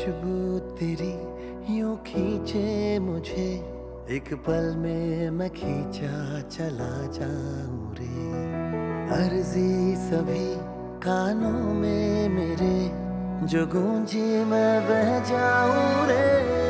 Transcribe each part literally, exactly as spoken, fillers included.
खुशबू तेरी यूं खींचे मुझे, एक पल में मैं खींचा चला जाऊं रे। अर्जी सभी कानों में मेरे, जो गूंजी मैं बह जाऊं रे।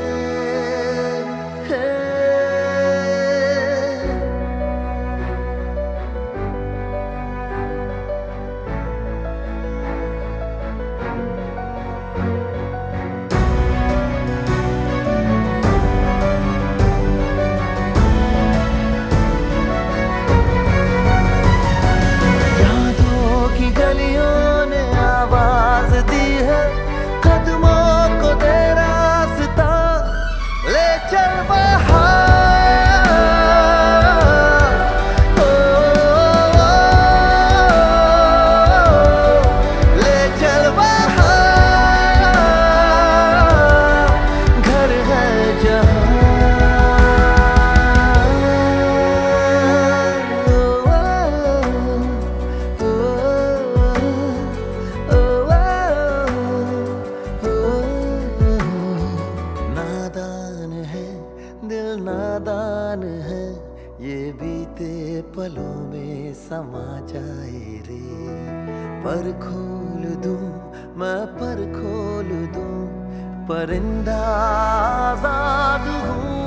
दिल नादान है, ये बीते पलों में समा जाए रे। पर खोल दूं मैं, पर खोल दूं, परिंदा आजाद हूँ।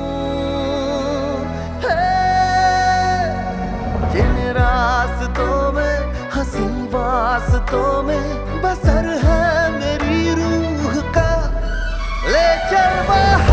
जिन रास्तों में, हंसी वास्तों में बसर है मेरी रूह का, ले चल वहाँ।